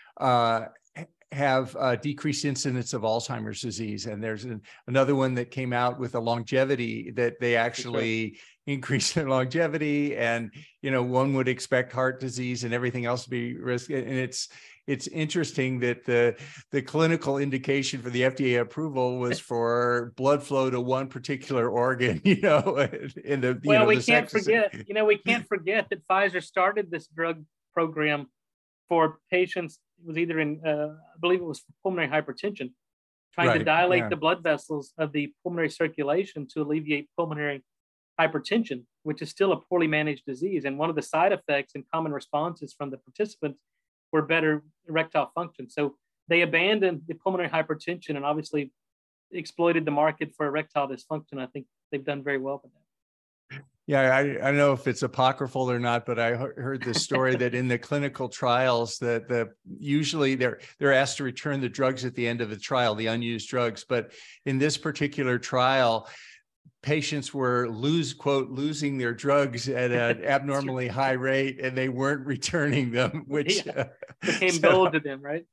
uh, have uh, decreased incidence of Alzheimer's disease, and there's an, another one that came out with a longevity that they actually sure. increase their longevity, and you know one would expect heart disease and everything else to be risk, and it's. It's interesting that the the clinical indication for the F D A approval was for blood flow to one particular organ, you know, in the you
well,
know,
we
the
can't
sex-
forget, you know, we can't forget that Pfizer started this drug program for patients. It was either in, uh, I believe it was for pulmonary hypertension, trying
right,
to dilate
yeah.
the blood vessels of the pulmonary circulation to alleviate pulmonary hypertension, which is still a poorly managed disease. And one of the side effects and common responses from the participants were better erectile function. So they abandoned the pulmonary hypertension and obviously exploited the market for erectile dysfunction. I think they've done very well with that.
Yeah, I, I don't know if it's apocryphal or not, but I heard the story that in the clinical trials that the usually they're they're asked to return the drugs at the end of the trial, the unused drugs. But in this particular trial, patients were lose quote losing their drugs at an abnormally high rate, and they weren't returning them, which
yeah.
uh,
became
so,
gold to them, right?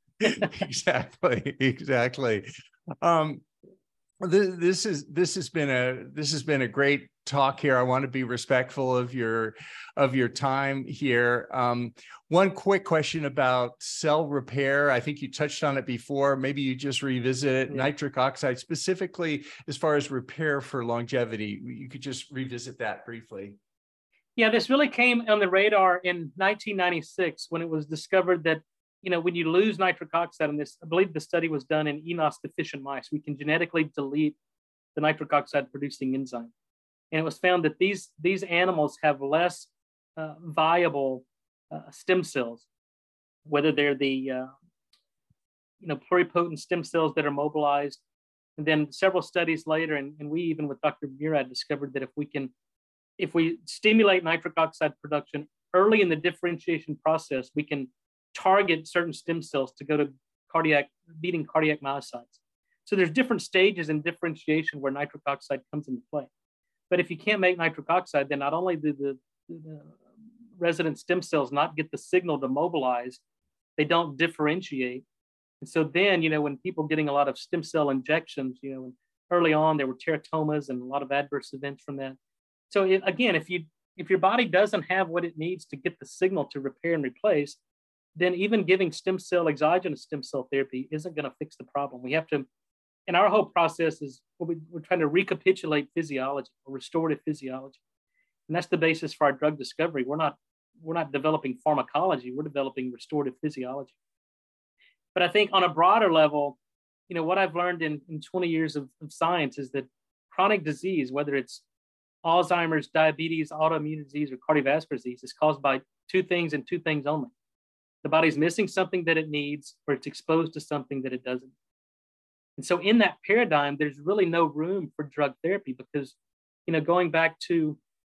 exactly, exactly. Um, this, this is this has been a this has been a great talk here. I want to be respectful of your of your time here. Um, one quick question about cell repair. I think you touched on it before. Maybe you just revisit it. Yeah. Nitric oxide, specifically as far as repair for longevity. You could just revisit that briefly.
Yeah, this really came on the radar in nineteen ninety-six when it was discovered that, you know, when you lose nitric oxide, and this, I believe the study was done in E N O S deficient mice, we can genetically delete the nitric oxide producing enzyme. And it was found that these, these animals have less uh, viable uh, stem cells, whether they're the, uh, you know, pluripotent stem cells that are mobilized. And then several studies later, and, and we even with Doctor Murad discovered that if we can, if we stimulate nitric oxide production early in the differentiation process, we can target certain stem cells to go to cardiac, beating cardiac myocytes. So there's different stages in differentiation where nitric oxide comes into play. But if you can't make nitric oxide, then not only do the, the resident stem cells not get the signal to mobilize, they don't differentiate. And so then, you know, when people getting a lot of stem cell injections, you know, early on there were teratomas and a lot of adverse events from that. So it, again, if you if your body doesn't have what it needs to get the signal to repair and replace, then even giving stem cell, exogenous stem cell therapy isn't going to fix the problem. We have to, and our whole process is we, we're trying to recapitulate physiology or restorative physiology. And that's the basis for our drug discovery. We're not, we're not developing pharmacology, we're developing restorative physiology. But I think on a broader level, you know, what I've learned in, in twenty years of, of science is that chronic disease, whether it's Alzheimer's, diabetes, autoimmune disease, or cardiovascular disease, is caused by two things and two things only. The body's missing something that it needs, or it's exposed to something that it doesn't. And so in that paradigm, there's really no room for drug therapy because, you know, going back to,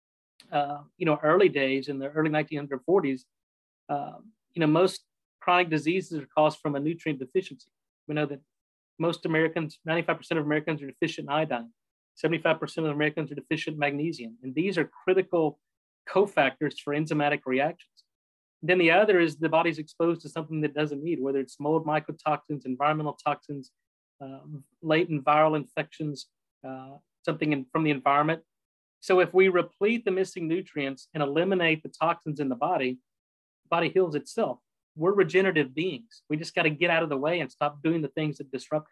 uh, you know, early days in the early nineteen forties, uh, you know, most chronic diseases are caused from a nutrient deficiency. We know that most Americans, ninety-five percent of Americans are deficient in iodine, seventy-five percent of Americans are deficient in magnesium. And these are critical cofactors for enzymatic reactions. Then the other is the body's exposed to something that doesn't need, whether it's mold mycotoxins, environmental toxins, uh, latent viral infections, uh, something in, from the environment. So if we replete the missing nutrients and eliminate the toxins in the body, the body heals itself. We're regenerative beings. We just got to get out of the way and stop doing the things that disrupt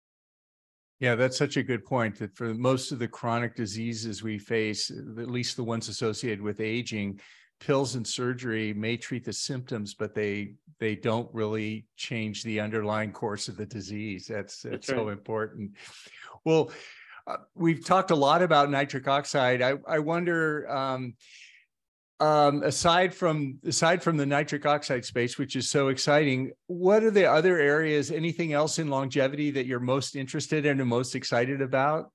it.
Yeah, that's such a good point that for most of the chronic diseases we face, at least the ones associated with aging, pills and surgery may treat the symptoms, but they they don't really change the underlying course of the disease. That's, that's, that's so right. important. Well, uh, we've talked a lot about nitric oxide. I, I wonder, um, um, aside from aside from the nitric oxide space, which is so exciting, what are the other areas, anything else in longevity that you're most interested in and most excited about?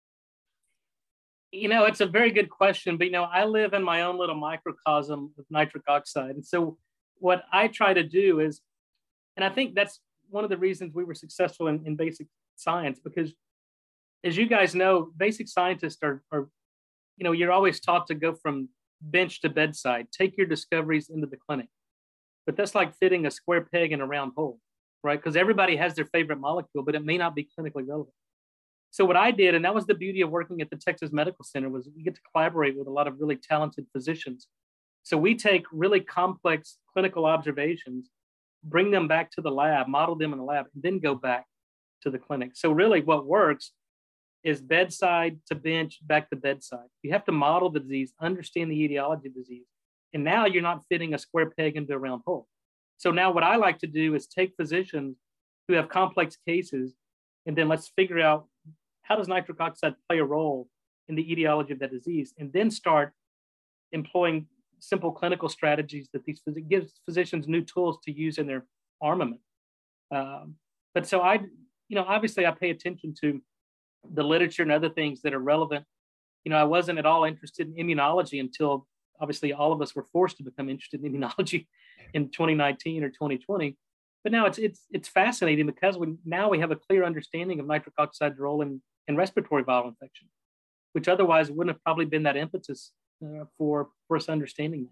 You know, it's a very good question, but, you know, I live in my own little microcosm of nitric oxide. And so what I try to do is, and I think that's one of the reasons we were successful in, in basic science, because as you guys know, basic scientists are, are, you know, you're always taught to go from bench to bedside, take your discoveries into the clinic. But that's like fitting a square peg in a round hole, right? Because everybody has their favorite molecule, but it may not be clinically relevant. So what I did, and that was the beauty of working at the Texas Medical Center, was we get to collaborate with a lot of really talented physicians. So we take really complex clinical observations, bring them back to the lab, model them in the lab, and then go back to the clinic. So really what works is bedside to bench, back to bedside. You have to model the disease, understand the etiology of the disease. And now you're not fitting a square peg into a round hole. So now what I like to do is take physicians who have complex cases, and then let's figure out, how does nitric oxide play a role in the etiology of that disease? And then start employing simple clinical strategies that these phys- gives physicians new tools to use in their armament. Um, but so I, you know, obviously I pay attention to the literature and other things that are relevant. You know, I wasn't at all interested in immunology until obviously all of us were forced to become interested in immunology in twenty nineteen or twenty twenty. But now it's it's it's fascinating because we now we have a clear understanding of nitric oxide's role in, in respiratory viral infection, which otherwise wouldn't have probably been that impetus uh, for, for us understanding that.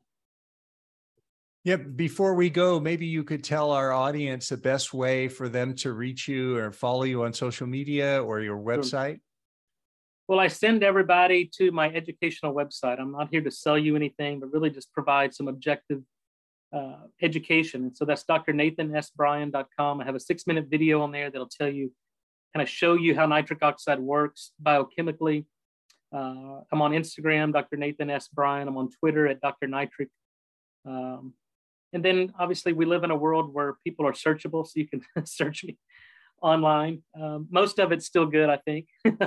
Yeah, before we go, maybe you could tell our audience the best way for them to reach you or follow you on social media or your website.
Well, I send everybody to my educational website. I'm not here to sell you anything, but really just provide some objective uh, education. And so that's D R Nathan S Bryan dot com. I have a six minute video on there that'll tell you, kind of show you how nitric oxide works biochemically. Uh, I'm on Instagram, Doctor Nathan S Bryan. I'm on Twitter at Doctor Nitric. Um, and then obviously we live in a world where people are searchable, so you can search me online. Um, most of it's still good, I think.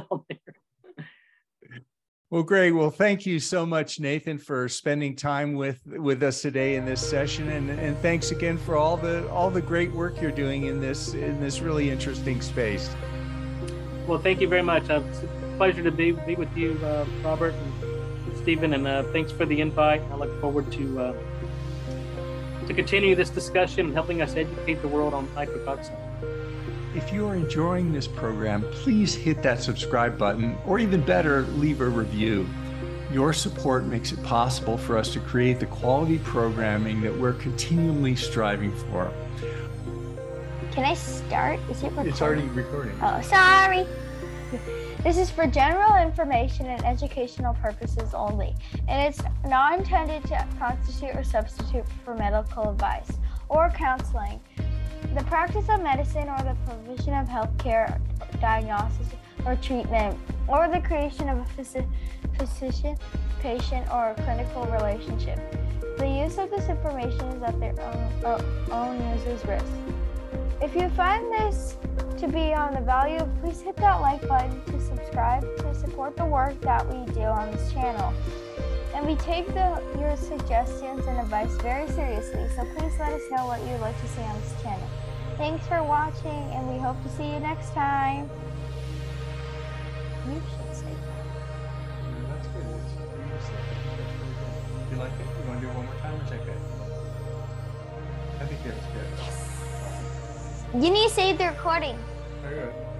Well, great. Well, thank you so much, Nathan, for spending time with, with us today in this session. And, and thanks again for all the all the great work you're doing in this in this really interesting space.
Well, thank you very much. Uh, it's a pleasure to be, be with you, uh, Robert and Stephen, and uh, thanks for the invite. I look forward to uh, to continue this discussion and helping us educate the world on nitric oxide.
If you are enjoying this program, please hit that subscribe button, or even better, leave a review. Your support makes it possible for us to create the quality programming that we're continually striving for.
Can I start? Is it recording?
It's already recording.
Oh, sorry. This is for general information and educational purposes only, and it's not intended to constitute or substitute for medical advice or counseling, the practice of medicine, or the provision of healthcare, diagnosis, or treatment, or the creation of a phys- physician, patient, or a clinical relationship. The use of this information is at their own, uh, own user's risk. If you find this to be on the value, please hit that like button to subscribe to support the work that we do on this channel. And we take the, your suggestions and advice very seriously, so please let us know what you'd like to see on this channel. Thanks for watching, and we hope to see you next time. You should say that.
That's good. That's good. You like it? You want to do it one more time, or is that good? I think that's good.
You need to save the recording.
Very good.